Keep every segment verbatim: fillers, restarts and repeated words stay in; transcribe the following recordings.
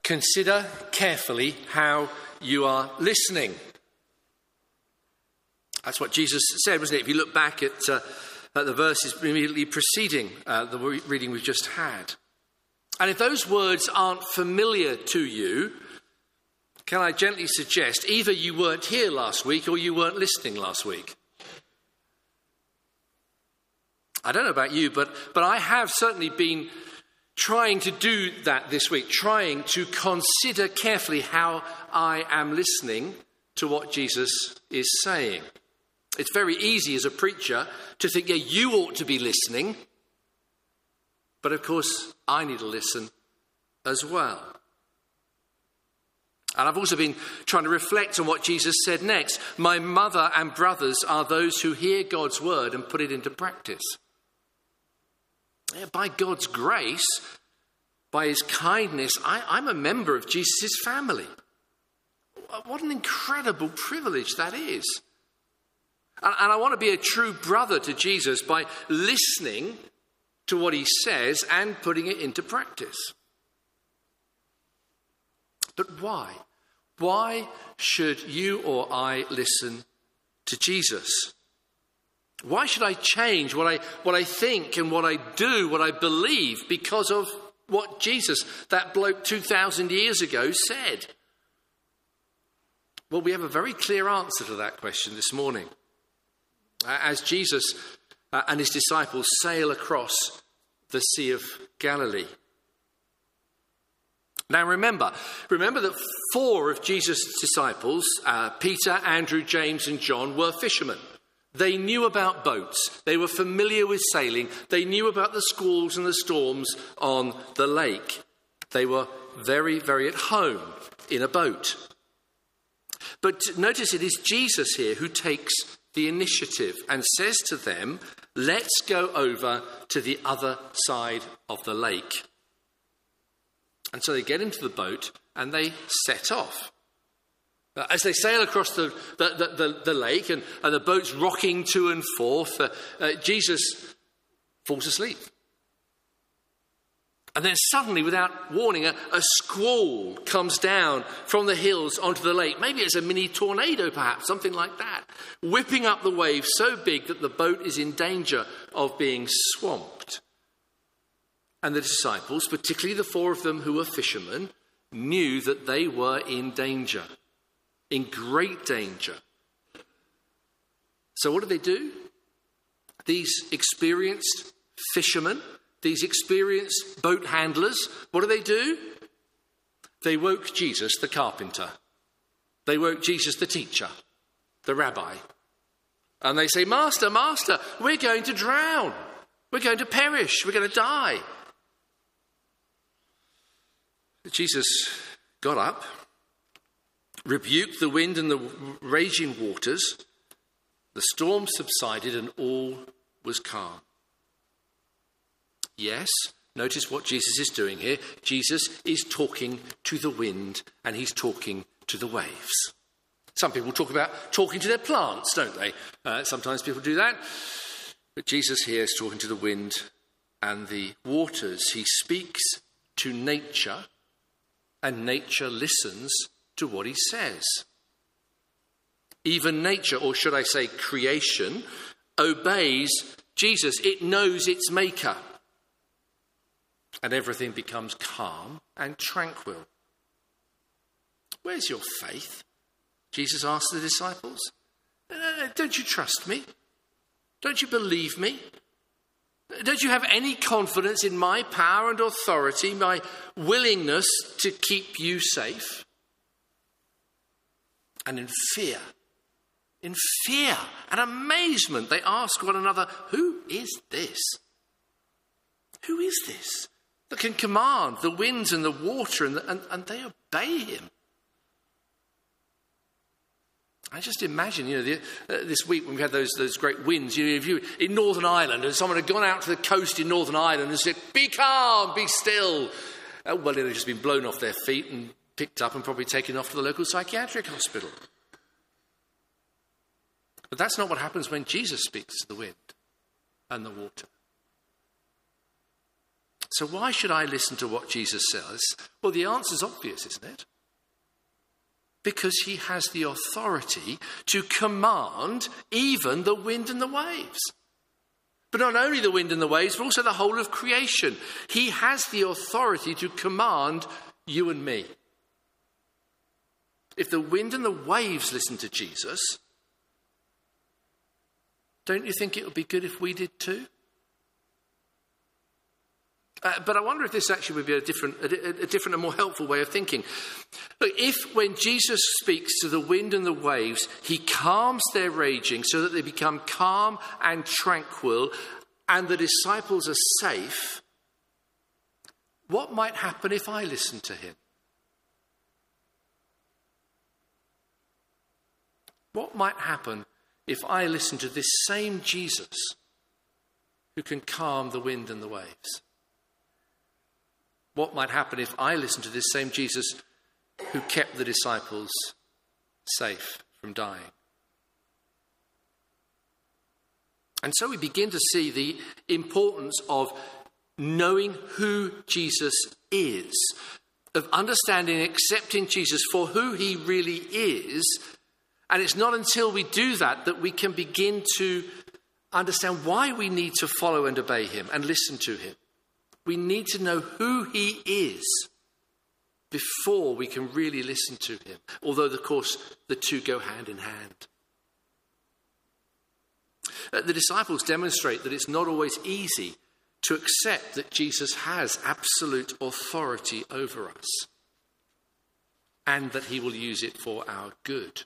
Consider carefully how you are listening. That's what Jesus said, wasn't it? If you look back at, uh, at the verses immediately preceding uh, the reading we've just had. And if those words aren't familiar to you, can I gently suggest either you weren't here last week or you weren't listening last week. I don't know about you, but, but I have certainly been trying to do that this week, trying to consider carefully how I am listening to what Jesus is saying. It's very easy as a preacher to think, yeah, you ought to be listening. But of course, I need to listen as well. And I've also been trying to reflect on what Jesus said next. My mother and brothers are those who hear God's word and put it into practice. Yeah, by God's grace, by his kindness, I, I'm a member of Jesus' family. What an incredible privilege that is. And, and I want to be a true brother to Jesus by listening to what he says and putting it into practice. But why? Why should you or I listen to Jesus? Why should I change what I what I think and what I do, what I believe, because of what Jesus, that bloke two thousand years ago, said? Well, we have a very clear answer to that question this morning. As Jesus uh, and his disciples sail across the Sea of Galilee. Now remember, remember that four of Jesus' disciples, uh, Peter, Andrew, James and John, were fishermen. They knew about boats. They were familiar with sailing. They knew about the squalls and the storms on the lake. They were very, very at home in a boat. But notice it is Jesus here who takes the initiative and says to them, let's go over to the other side of the lake. And so they get into the boat and they set off. As they sail across the, the, the, the, the lake and, and the boat's rocking to and forth, uh, uh, Jesus falls asleep. And then suddenly, without warning, a, a squall comes down from the hills onto the lake. Maybe it's a mini tornado, perhaps, something like that, whipping up the waves so big that the boat is in danger of being swamped. And the disciples, particularly the four of them who were fishermen, knew that they were in danger, in great danger. So what did they do? These experienced fishermen, these experienced boat handlers, what do they do? They woke Jesus, the carpenter. They woke Jesus, the teacher, the rabbi. And they say, Master, Master, we're going to drown. We're going to perish. We're going to die. Jesus got up, rebuked the wind and the raging waters. The storm subsided and all was calm. Yes, notice what Jesus is doing here. Jesus is talking to the wind and he's talking to the waves. Some people talk about talking to their plants, don't they? Uh, sometimes people do that. But Jesus here is talking to the wind and the waters. He speaks to nature and nature listens to what he says. Even nature, or should I say creation, obeys Jesus. It knows its maker. And everything becomes calm and tranquil. Where's your faith? Jesus asked the disciples. Don't you trust me? Don't you believe me? Don't you have any confidence in my power and authority, my willingness to keep you safe? And in fear, in fear and amazement, they ask one another, who is this? Who is this that can command the winds and the water and, the, and, and they obey him? I just imagine, you know, the, uh, this week when we had those those great winds, you know, if you in Northern Ireland and someone had gone out to the coast in Northern Ireland and said, be calm, be still. Uh, well, they'd have just been blown off their feet and picked up and probably taken off to the local psychiatric hospital. But that's not what happens when Jesus speaks to the wind and the water. So why should I listen to what Jesus says? Well, the answer's obvious, isn't it? Because he has the authority to command even the wind and the waves. But not only the wind and the waves, but also the whole of creation. He has the authority to command you and me. If the wind and the waves listen to Jesus, don't you think it would be good if we did too? Uh, but I wonder if this actually would be a different, a, a different and more helpful way of thinking. Look, if when Jesus speaks to the wind and the waves, he calms their raging so that they become calm and tranquil and the disciples are safe, what might happen if I listened to him? What might happen if I listened to this same Jesus who can calm the wind and the waves? What might happen if I listened to this same Jesus who kept the disciples safe from dying? And so we begin to see the importance of knowing who Jesus is, of understanding and accepting Jesus for who he really is. And it's not until we do that that we can begin to understand why we need to follow and obey him and listen to him. We need to know who he is before we can really listen to him. Although, of course, the two go hand in hand. Uh, the disciples demonstrate that it's not always easy to accept that Jesus has absolute authority over us and that he will use it for our good.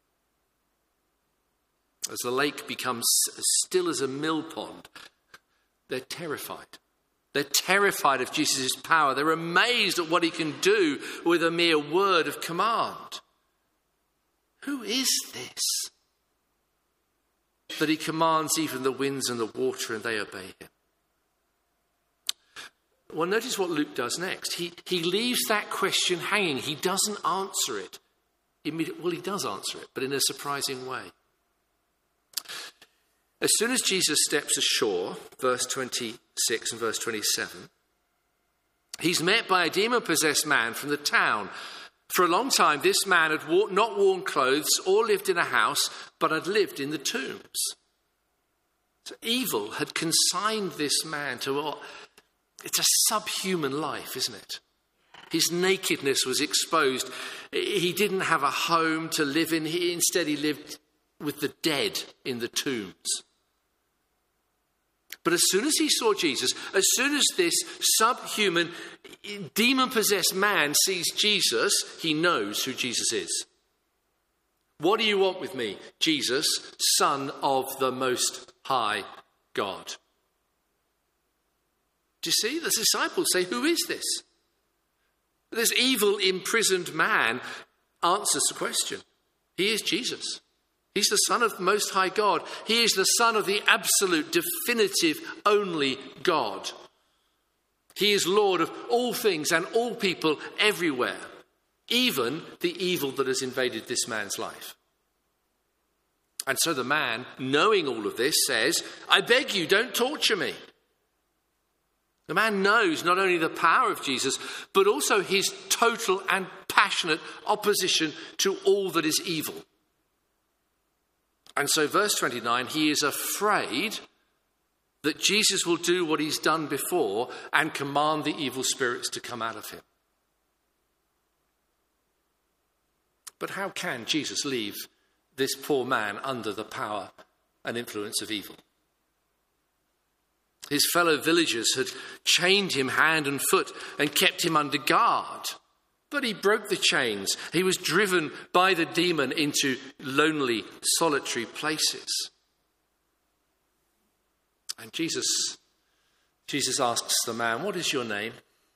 As the lake becomes as still as a mill pond, they're terrified. They're terrified of Jesus' power. They're amazed at what he can do with a mere word of command. Who is this? That he commands even the winds and the water and they obey him. Well, notice what Luke does next. He, he leaves that question hanging. He doesn't answer it immediately. Well, he does answer it, but in a surprising way. As soon as Jesus steps ashore, verse twenty-six and verse twenty-seven, he's met by a demon-possessed man from the town. For a long time, this man had not worn clothes or lived in a house, but had lived in the tombs. So evil had consigned this man to what? It's a subhuman life, isn't it? His nakedness was exposed. He didn't have a home to live in. He, instead, he lived with the dead in the tombs. But as soon as he saw Jesus, as soon as this subhuman, demon-possessed man sees Jesus, he knows who Jesus is. What do you want with me, Jesus, Son of the Most High God? Do you see? The disciples say, who is this? This evil, imprisoned man answers the question. He is Jesus. He's the Son of the Most High God. He is the Son of the absolute, definitive, only God. He is Lord of all things and all people everywhere, even the evil that has invaded this man's life. And so the man, knowing all of this, says, I beg you, don't torture me. The man knows not only the power of Jesus, but also his total and passionate opposition to all that is evil. And so verse twenty-nine, he is afraid that Jesus will do what he's done before and command the evil spirits to come out of him. But how can Jesus leave this poor man under the power and influence of evil? His fellow villagers had chained him hand and foot and kept him under guard. But he broke the chains. He was driven by the demon into lonely, solitary places. And Jesus, Jesus asks the man, what is your name?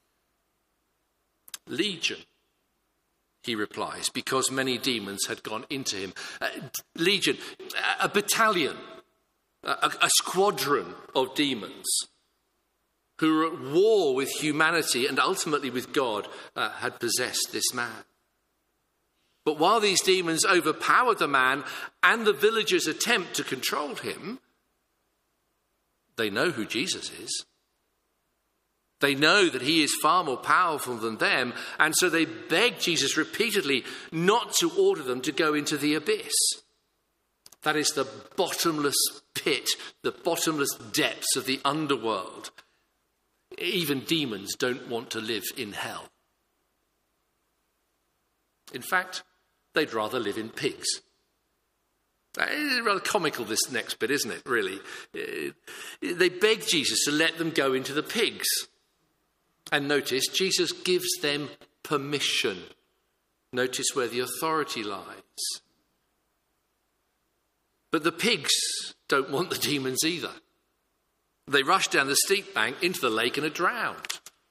Legion, he replies, because many demons had gone into him. Uh, legion, a battalion, a, a squadron of demons who were at war with humanity and ultimately with God, uh, had possessed this man. But while these demons overpowered the man and the villagers attempt to control him, they know who Jesus is. They know that he is far more powerful than them, and so they beg Jesus repeatedly not to order them to go into the abyss. That is the bottomless pit, the bottomless depths of the underworld. Even demons don't want to live in hell. In fact, they'd rather live in pigs. It's rather comical, this next bit, isn't it, really? They beg Jesus to let them go into the pigs. And notice, Jesus gives them permission. Notice where the authority lies. But the pigs don't want the demons either. They rush down the steep bank into the lake and are drowned.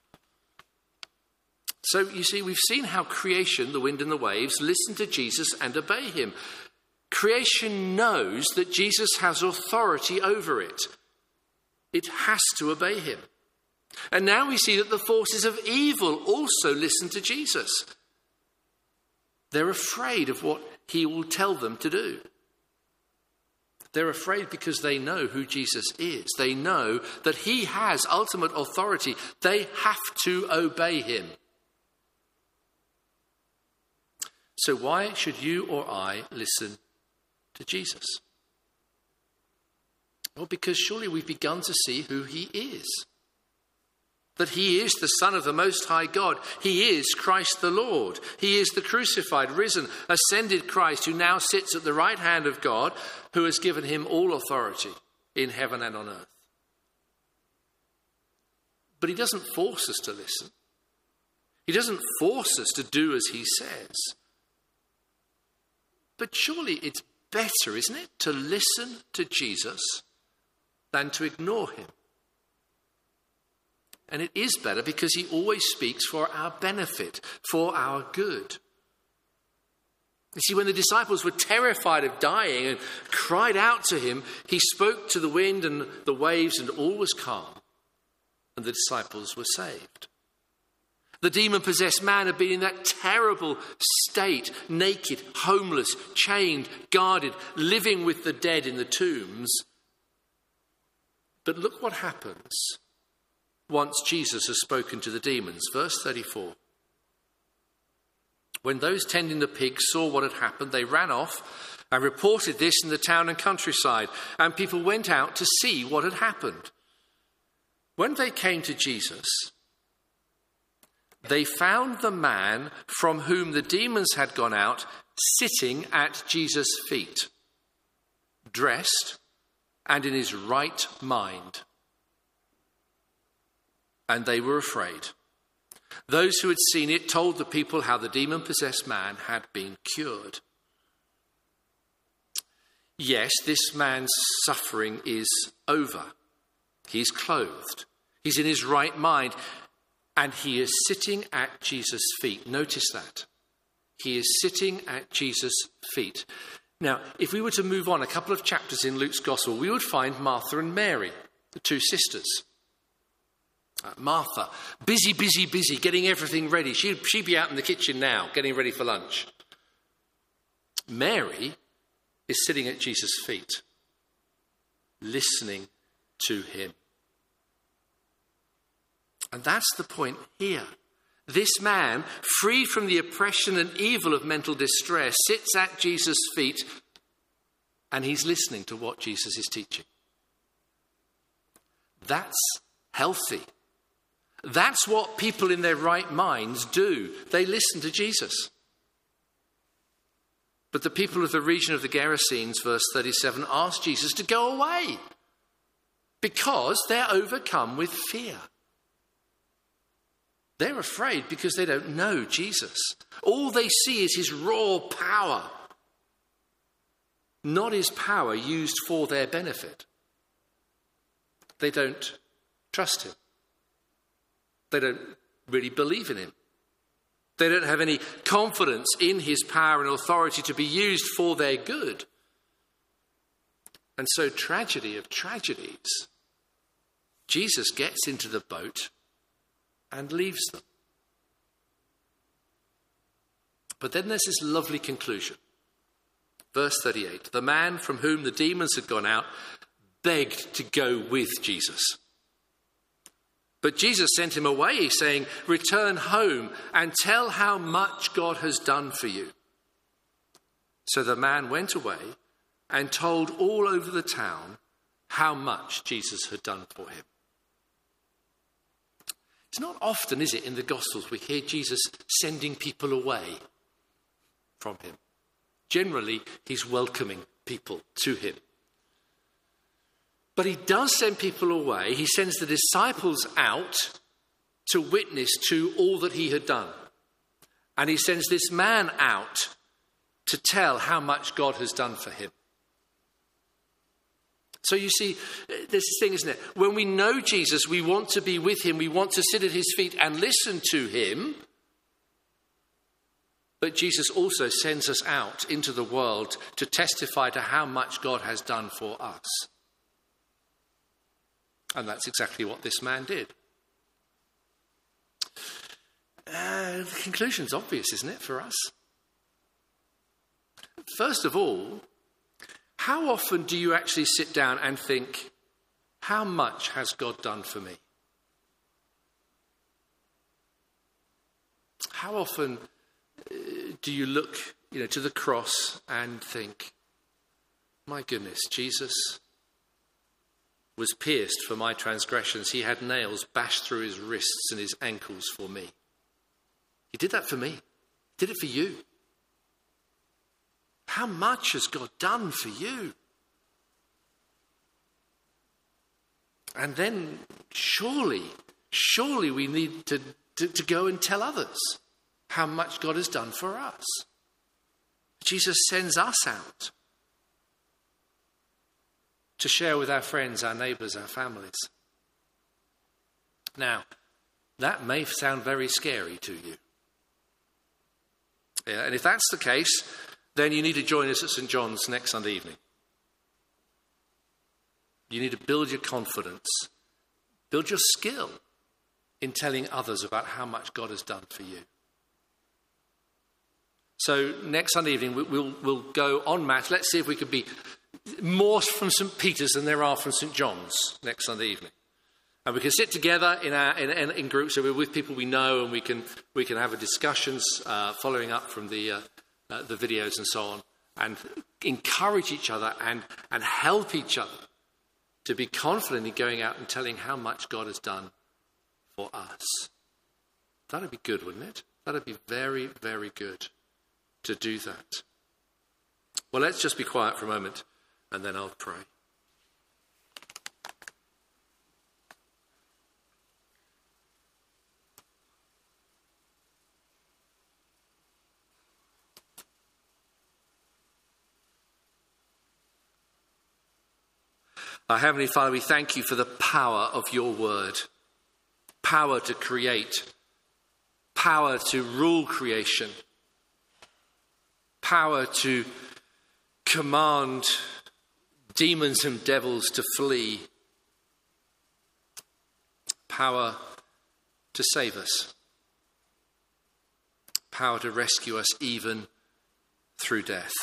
So, you see, we've seen how creation, the wind and the waves, listen to Jesus and obey him. Creation knows that Jesus has authority over it. It has to obey him. And now we see that the forces of evil also listen to Jesus. They're afraid of what he will tell them to do. They're afraid because they know who Jesus is. They know that he has ultimate authority. They have to obey him. So why should you or I listen to Jesus? Well, because surely we've begun to see who he is. That he is the Son of the Most High God. He is Christ the Lord. He is the crucified, risen, ascended Christ who now sits at the right hand of God, who has given him all authority in heaven and on earth. But he doesn't force us to listen. He doesn't force us to do as he says. But surely it's better, isn't it, to listen to Jesus than to ignore him. And it is better because he always speaks for our benefit, for our good. You see, when the disciples were terrified of dying and cried out to him, he spoke to the wind and the waves and all was calm. And the disciples were saved. The demon-possessed man had been in that terrible state, naked, homeless, chained, guarded, living with the dead in the tombs. But look what happens once Jesus has spoken to the demons. Verse thirty-four. When those tending the pigs saw what had happened, they ran off and reported this in the town and countryside, and people went out to see what had happened. When they came to Jesus, they found the man from whom the demons had gone out sitting at Jesus' feet, dressed and in his right mind. And they were afraid. Those who had seen it told the people how the demon-possessed man had been cured. Yes, this man's suffering is over. He's clothed. He's in his right mind. And he is sitting at Jesus' feet. Notice that. He is sitting at Jesus' feet. Now, if we were to move on a couple of chapters in Luke's Gospel, we would find Martha and Mary, the two sisters. Uh, Martha, busy, busy, busy, getting everything ready. She, she'd be out in the kitchen now, getting ready for lunch. Mary is sitting at Jesus' feet, listening to him. And that's the point here. This man, free from the oppression and evil of mental distress, sits at Jesus' feet and he's listening to what Jesus is teaching. That's healthy. That's what people in their right minds do. They listen to Jesus. But the people of the region of the Gerasenes, verse thirty-seven, asked Jesus to go away because they're overcome with fear. They're afraid because they don't know Jesus. All they see is his raw power, not his power used for their benefit. They don't trust him. They don't really believe in him. They don't have any confidence in his power and authority to be used for their good. And so, tragedy of tragedies, Jesus gets into the boat and leaves them. But then there's this lovely conclusion. Verse thirty-eight, the man from whom the demons had gone out begged to go with Jesus. But Jesus sent him away, saying, "Return home and tell how much God has done for you." So the man went away and told all over the town how much Jesus had done for him. It's not often, is it, in the Gospels we hear Jesus sending people away from him. Generally, he's welcoming people to him. But he does send people away. He sends the disciples out to witness to all that he had done. And he sends this man out to tell how much God has done for him. So you see, there's this thing, isn't it? When we know Jesus, we want to be with him. We want to sit at his feet and listen to him. But Jesus also sends us out into the world to testify to how much God has done for us. And that's exactly what this man did. Uh, the conclusion's obvious, isn't it, for us? First of all, how often do you actually sit down and think, how much has God done for me? How often uh, do you look, you know, to the cross and think, my goodness, Jesus was pierced for my transgressions. He had nails bashed through his wrists and his ankles for me. He did that for me. He did it for you. How much has God done for you? And then surely, surely we need to, to, to go and tell others how much God has done for us. Jesus sends us out to share with our friends, our neighbours, our families. Now, that may sound very scary to you. Yeah, and if that's the case, then you need to join us at St John's next Sunday evening. You need to build your confidence, build your skill in telling others about how much God has done for you. So next Sunday evening, we'll, we'll go en masse. Let's see if we can be more from St Peter's than there are from St John's next Sunday evening. And we can sit together in, our, in, in, in groups, so we're with people we know, and we can we can have a discussions uh, following up from the uh, uh, the videos and so on, and encourage each other and, and help each other to be confident in going out and telling how much God has done for us. That'd be good, wouldn't it? That'd be very, very good to do that. Well, let's just be quiet for a moment, and then I'll pray. Our Heavenly Father, we thank you for the power of your word. Power to create. Power to rule creation. Power to command demons and devils to flee. Power to save us. Power to rescue us even through death.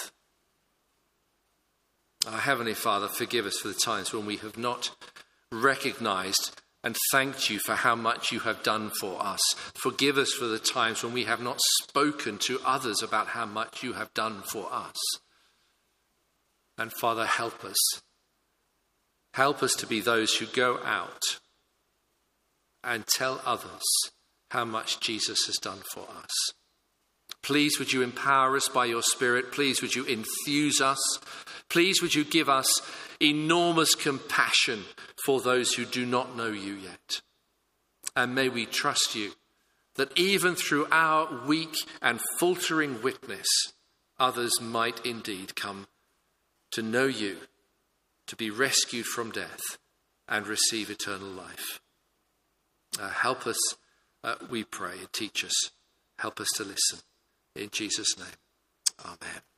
Our Heavenly Father, forgive us for the times when we have not recognized and thanked you for how much you have done for us. Forgive us for the times when we have not spoken to others about how much you have done for us. And Father, help us. Help us to be those who go out and tell others how much Jesus has done for us. Please would you empower us by your Spirit. Please would you infuse us. Please would you give us enormous compassion for those who do not know you yet. And may we trust you that even through our weak and faltering witness, others might indeed come to know you, to be rescued from death and receive eternal life. Uh, help us, uh, we pray, and teach us. Help us to listen. In Jesus' name, amen.